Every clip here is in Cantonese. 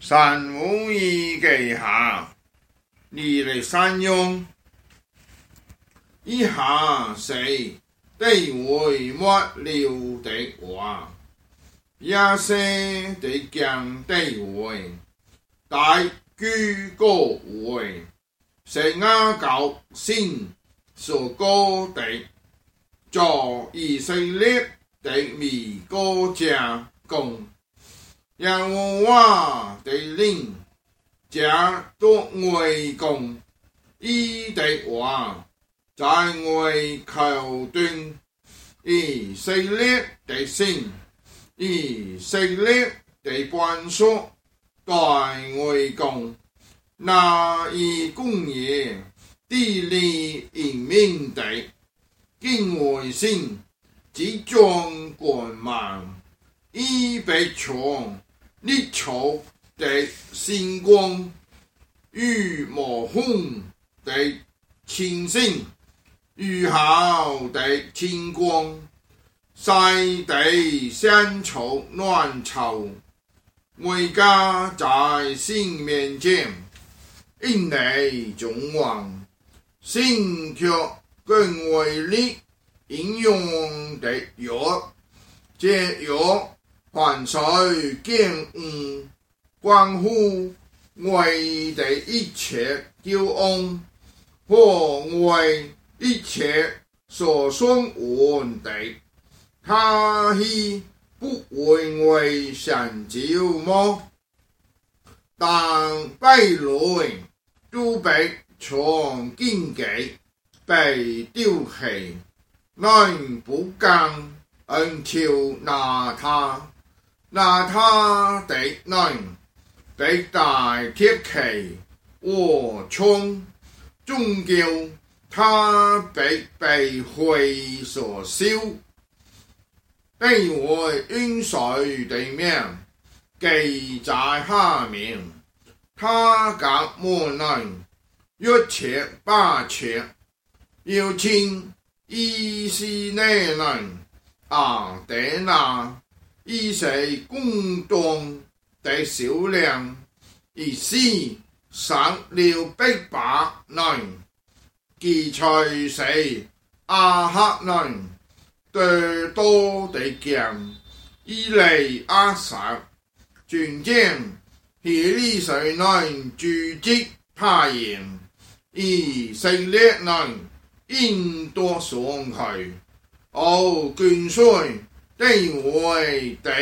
三五一给下，你的善用，以下是地位末了的话，也是地强地位，大居高位，是雅各先所高的，做以色列的米国家公。耶和华的灵加多外公，伊的话在外求断，以色列的心，以色列的关属在外公，那以公业地理人民的敬畏心，集中管满，以被穷。日头的星光与模糊的清醒，与好的清光，晒得乡愁暖潮，为家在心面前，因你众王，心却更为力应用的药，这药。凡谁见关乎为的一切救恩，或为一切所送完的，他是不为成就么？但被雷都被从荆棘被丢弃，人不敢求拿他。那他的人被大铁器我冲，终究他被灰所烧，地位运水地面记在下面，他甲门人约切八切，邀请以色列人得拿。以是公动的小量，以是上了800人，其才是阿克人最多的强，以利阿撒全将希利水人聚集他营，以色列人应多上去，军队。地位的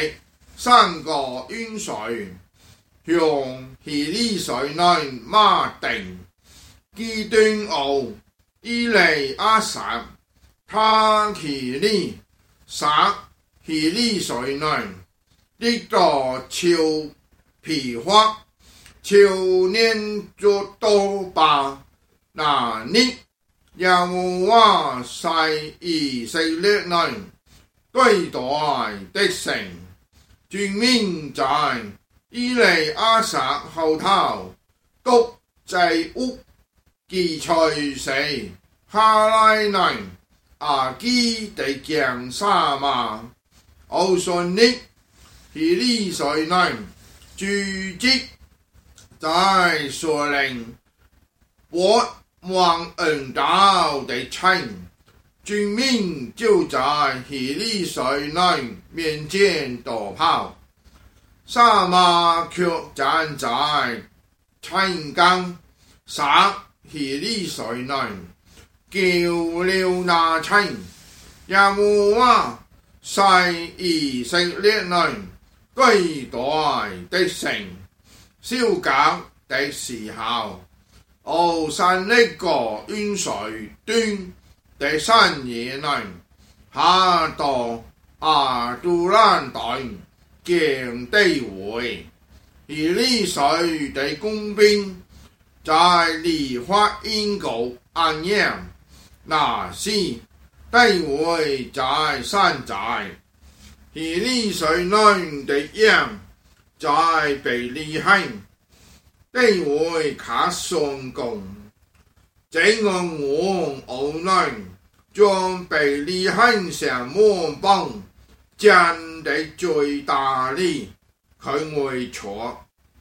3個元帥向希利水人馬定，基端奧、伊利亞撒、他其利、撒希利水人，呢個超皮花，超年做多吧，那你耶和華是以色列人。對待的城，全面在伊利亞撒後頭，獨祭屋，其才是哈拉人阿基的強沙馬，奧順力希利水人聚集在索林，我望恩道的城。全民就在希利水人面前逃跑，撒馬卻站在城間殺希利水人，叫了那城，耶和華是以色列人對待的城，燒革的時候，山呢個元帥端。第3野人下到亞杜蘭頓境地位，希利水的工兵在利法因谷安營，那時地位在山寨，希利水人的羊在貝利恆，地位卡上共。這個我奧人將貝利恆上門邦佔的最大利，佢會錯，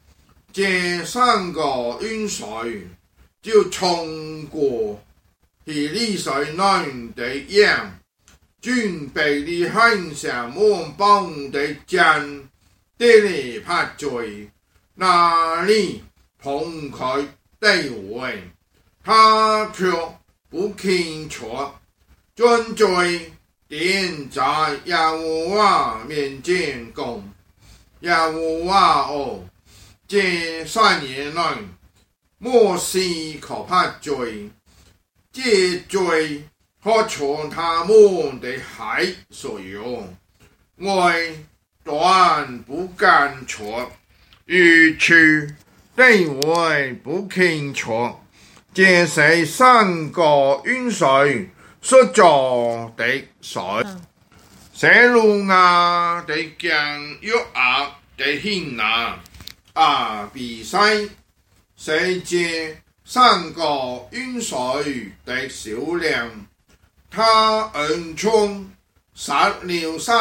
这3个运水就冲过希利水内的样，准备的很想满帮的将地里拍罪，那里碰开地位，他却不肯错，准罪点在耶和华面前讲，耶和华哦，这3年内摩西可拍罪，这罪可从他们的海所用，我断不敢错，于是对我不肯错，这是3个运水所做的水。西路亚的将约押的兴拿比赛，是这3个运水的销量，他恩冲杀了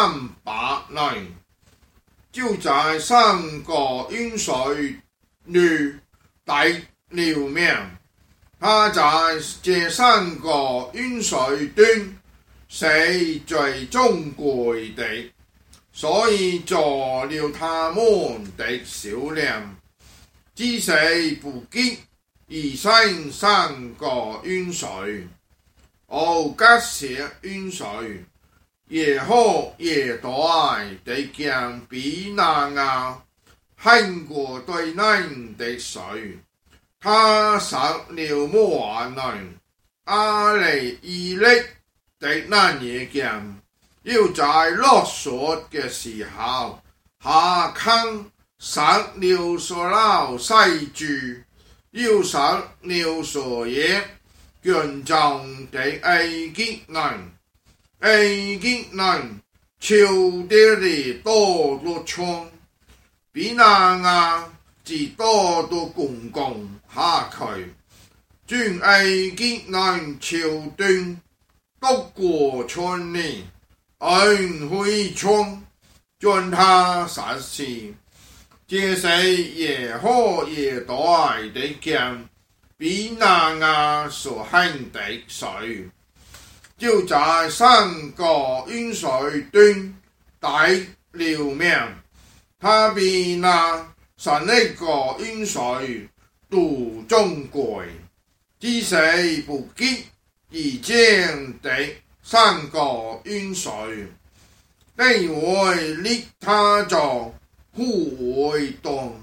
300人，就在3个运水里得了命。他在这3个运水中是最尊贵的，所以做了他们的销量，只是不及以上3个运水。这些运水也好也大的将比那亚汉过对南的水，他杀了摩押人阿利以勒的那年将，又在落雪的时候下坑杀了所有细猪，又杀了所有强壮的埃及人，埃及人抽掉了多多枪，比那亚只多多公公下去，将埃及人抽断，渡过村里，按回冲，将他杀死。这是也好也大的将比那亚所行的水，就在3个运水中得了命。他比那3个运水都尊贵，只是不及以前的3个运水，因为立他做护卫动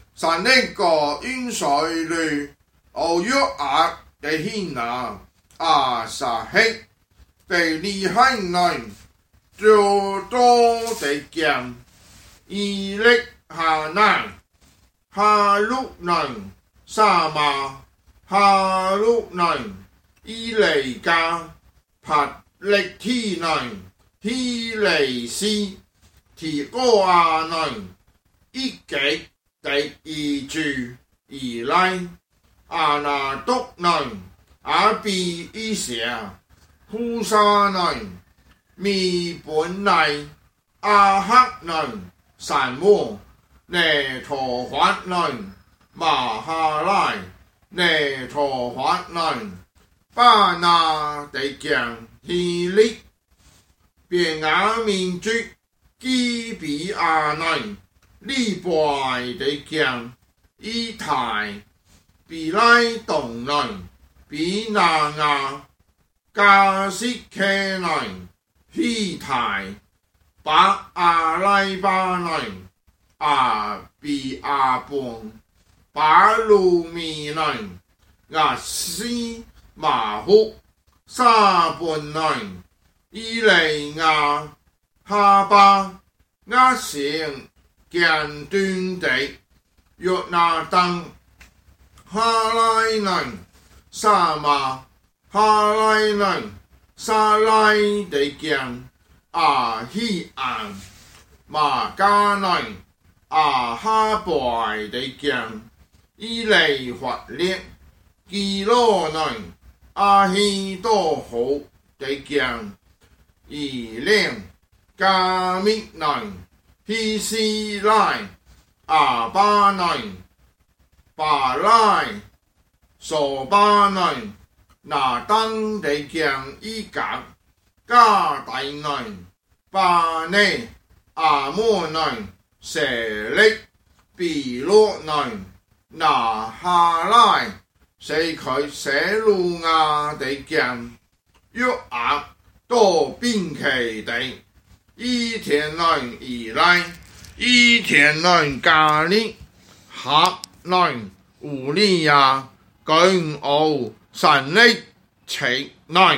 3个运水里。约押的兴拿撒黑被利害人就多的将以勒哈难哈鲁人沙马哈鲁人伊雷加帕力提人希雷斯提哥亚人一给第一句以来阿那督人阿比伊夏呼沙人米本来阿克人散摩内陀法人马哈拉内陀法人巴拿的将希利便雅民族基比亚人利伯的将伊泰比拉动人比那亚加斯克人希泰巴阿拉巴人比阿邦巴鲁米人亚斯马虎沙本人伊利亚哈巴亚成简短地约拿登哈拉人沙马哈拉人沙拉的将希安马加人哈伯的将伊利法列基罗人希多好的将以令加密人希斯拉巴人巴拉所巴內拿登地將伊格加大內巴呢亞摩內舍利比洛內拿哈拉死佢寫路亞地將約押多邊其地伊田內以來伊田內加利哈內烏利亞居奧神力其內